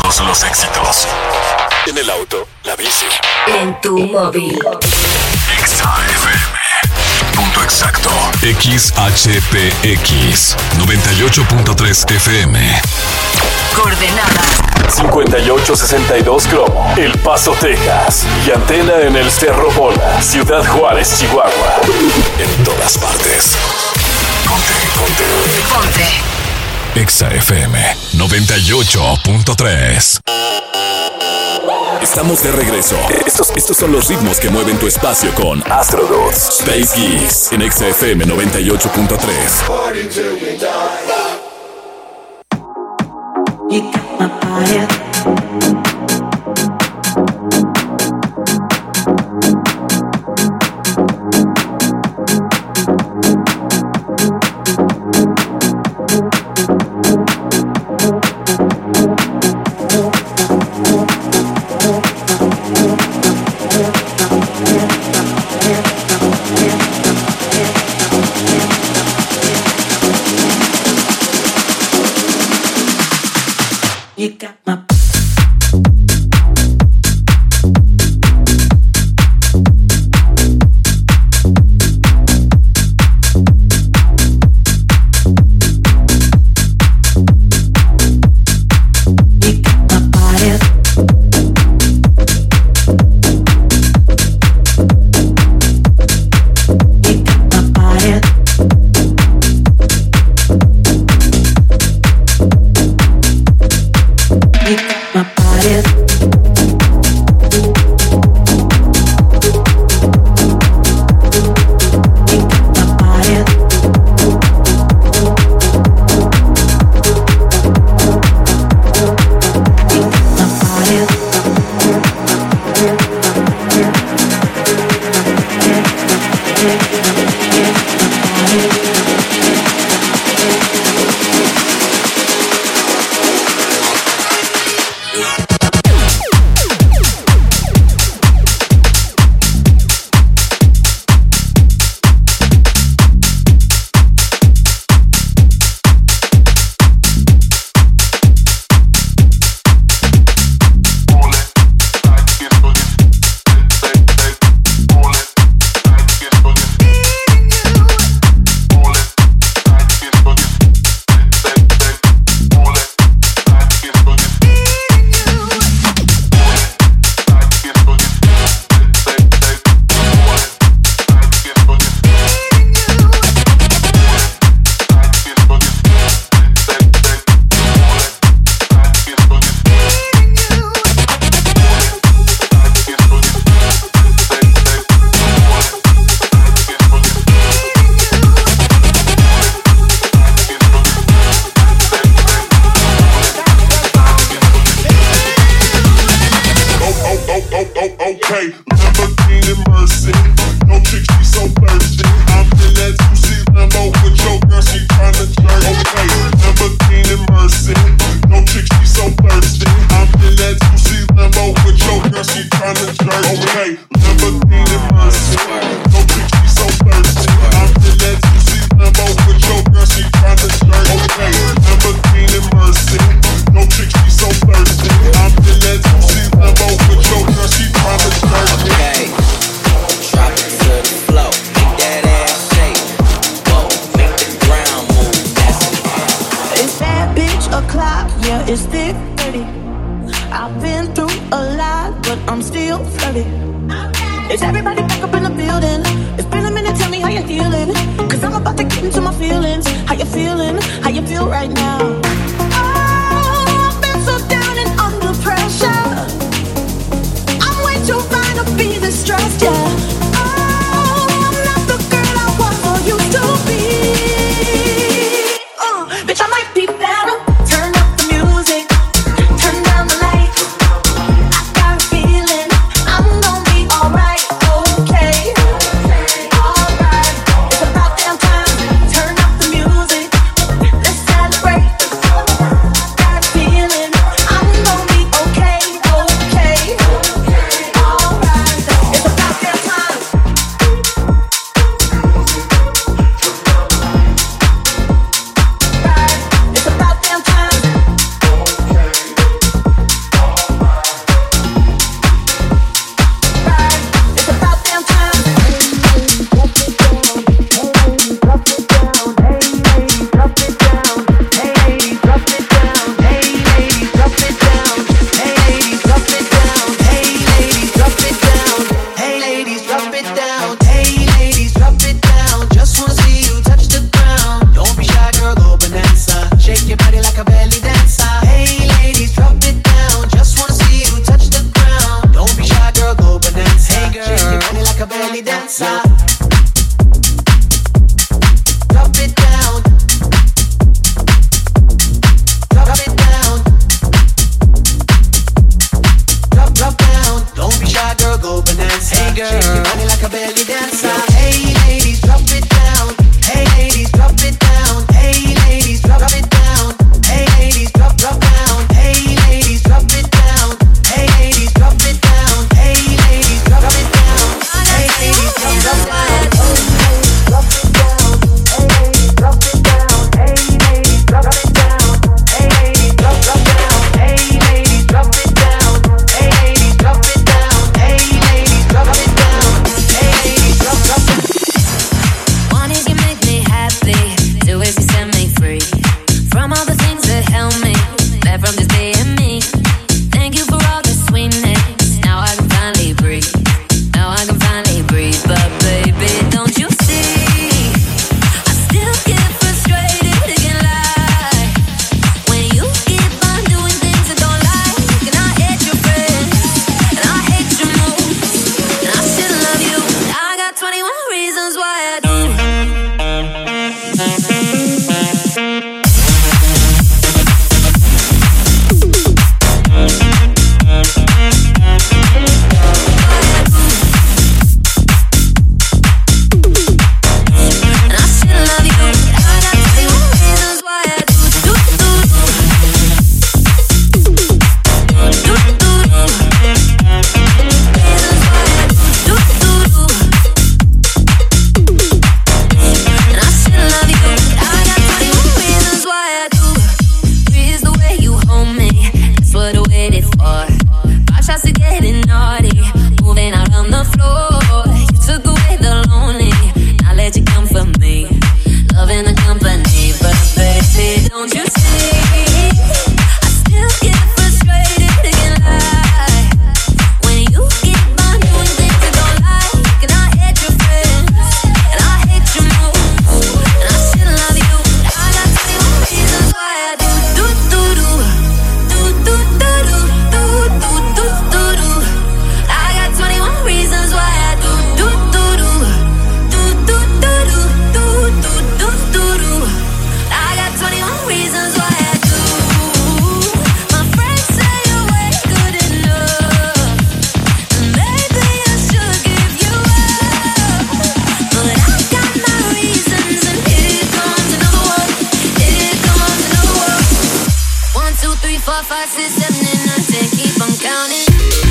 Todos los éxitos. En el auto, la bici. En tu móvil. XAFM. Punto exacto. XHPX 98.3 FM. Coordenadas 5862 Cromo, El Paso, Texas. Y antena en el Cerro Bola, Ciudad Juárez, Chihuahua. En todas partes. Ponte. XAFM 98.3. Estamos de regreso. Estos son los ritmos que mueven tu espacio con Astrodots, Space Geeks en XAFM 98.3. You got my fire. You got my 6, 7, and 9, 10, keep on counting.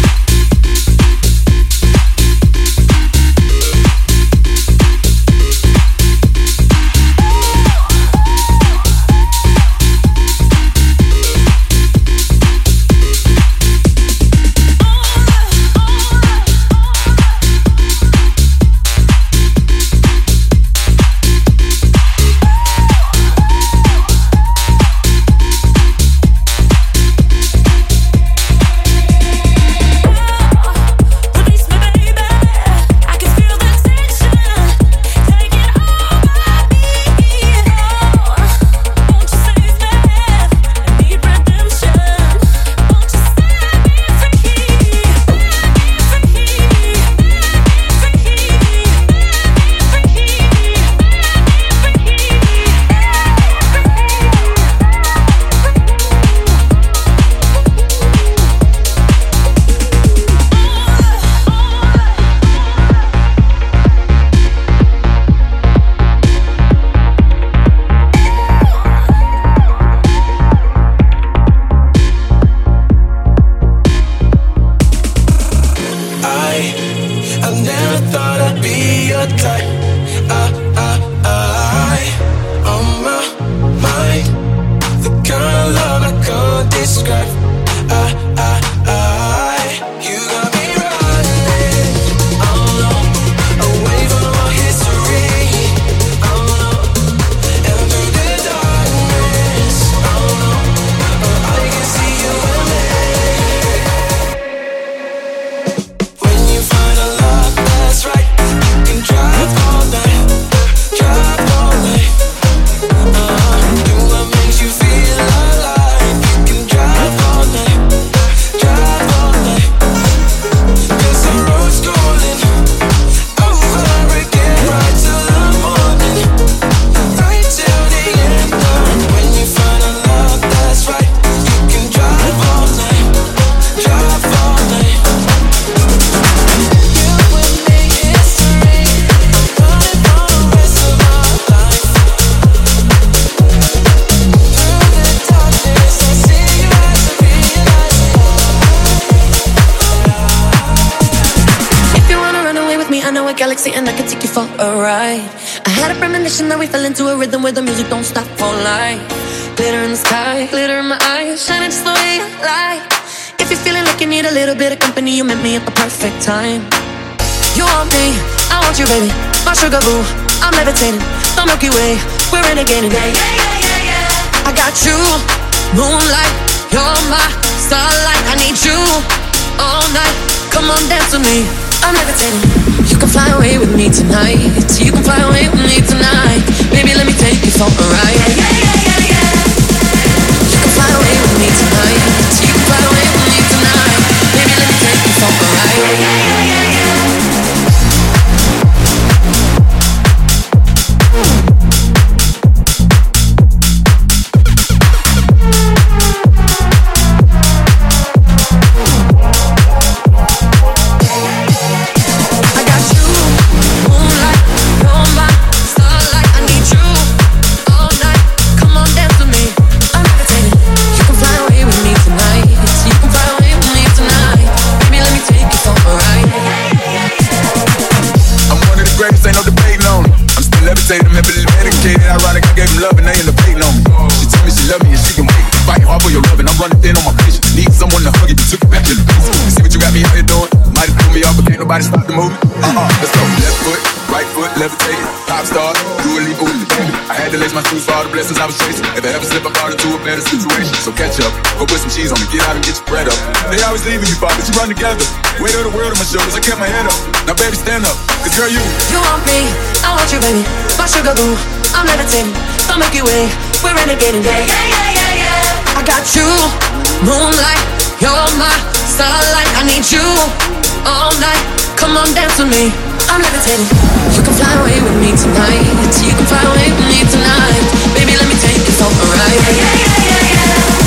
Galaxy and I could take you for a ride. I had a premonition that we fell into a rhythm where the music don't stop for life. Glitter in the sky, glitter in my eyes, shining just the way I like. If you're feeling like you need a little bit of company, you met me at the perfect time. You want me, I want you, baby, my sugar boo. I'm levitating, the Milky Way, we're renegading. Yeah, yeah, yeah, yeah, yeah. I got you, moonlight, you're my starlight. I need you all night. Come on, dance with me. I'm levitating. You can fly away with me tonight. You can fly away with me tonight. Baby, let me take you for a ride. Yeah, yeah, yeah, yeah, yeah. You can fly away with me tonight. You can fly away with me tonight. Baby, let me take you for a ride. Yeah, yeah, yeah, yeah, yeah. Them heavily medicated, ironic, I gave him love and they end up hating on me. She told me she love me and she can wait. Fighting hard for your love and I'm running thin on my patience. Need someone to hug you, took it back to the basics. You see what you got me out here doing? Might have threw me off, but can't nobody stop the movement. Let's go. Left foot, right foot, levitating. Pop star, do a leap with the baby. I had to lace my shoes for all the blessings I was chasing. If I ever slip, I fall into a better situation. So catch up, go put some cheese on me, get out and get your bread up. They always leaving you, but you run together. Weight of the world on my shoulders, I kept my head up. Now baby, stand up, cause girl, you want me, I want you, baby, my sugar boo. I'm levitating, the Milky Way, we're renegading. Yeah, yeah, yeah, yeah, yeah. I got you, moonlight, you're my starlight. I need you all night. Come on, dance with me. I'm levitating. You can fly away with me tonight. You can fly away with me tonight. Baby, let me take you for a ride. Yeah, yeah, yeah, yeah, yeah.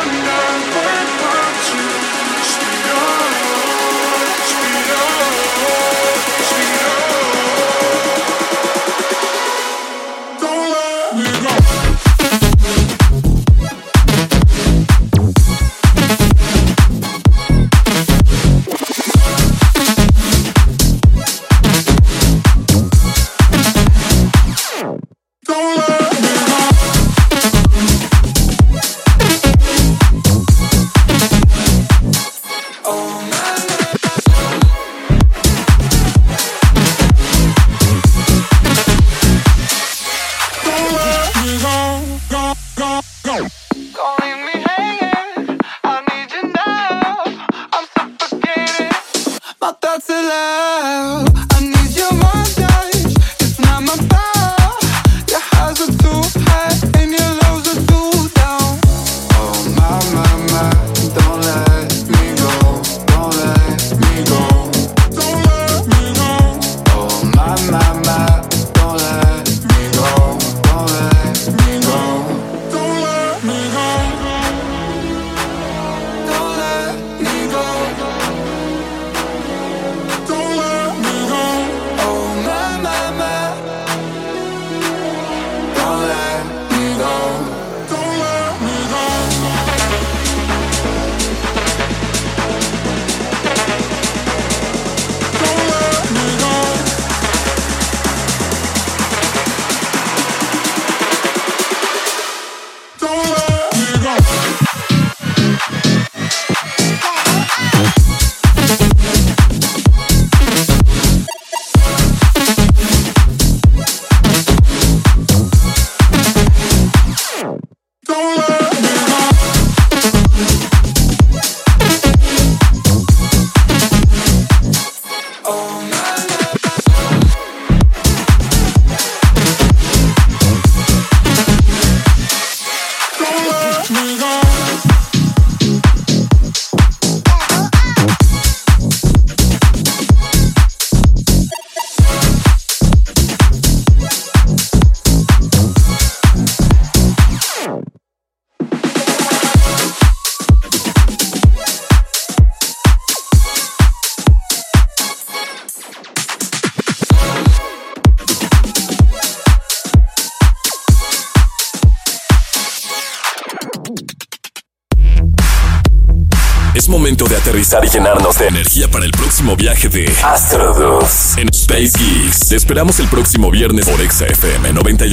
Es momento de aterrizar y llenarnos de energía para el próximo viaje de Astro 2 en Space Geeks. Te esperamos el próximo viernes por Exa FM 91.